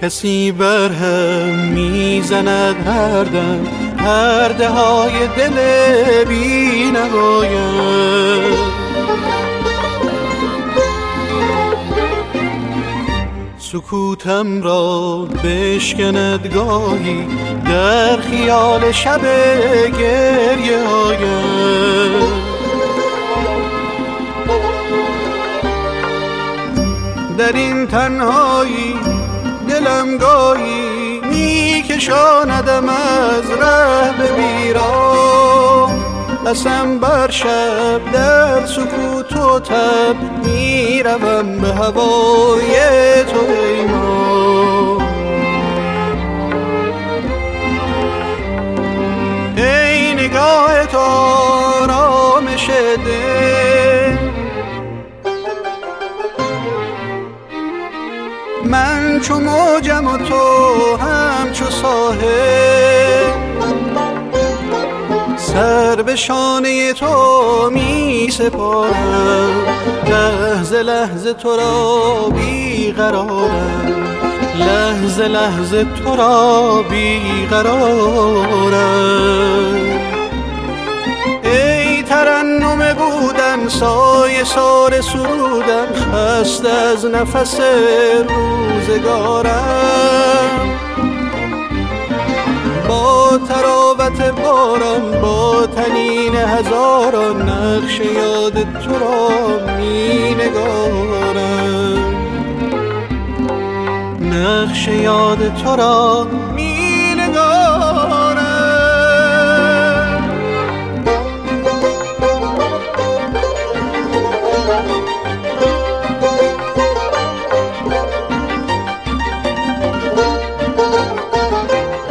کسی بر هم میزند هر دم پرده های دل بی نوایم. سکوتم را بشکند گاهی در خیال شب گریه هایم. در این تنهایی دلم گاهی میکشاندم از ره به بیراه. قسم بر شب در سکوت و تب میروم به هوای تو ای ما. ای نگاه تو آرامش دل، من چو موجم و تو همچو ساحل. سر به شانه تو می سپارم، لحظه لحظه تو را بیقرارم، لحظه لحظه تو را بیقرارم. ای ترنم بودن سایه سار سرودن، خسته از نفس روزگارم. با تراوت باران با تنین هزاران نقش یاد تو را می نگارم، نقش یاد تو را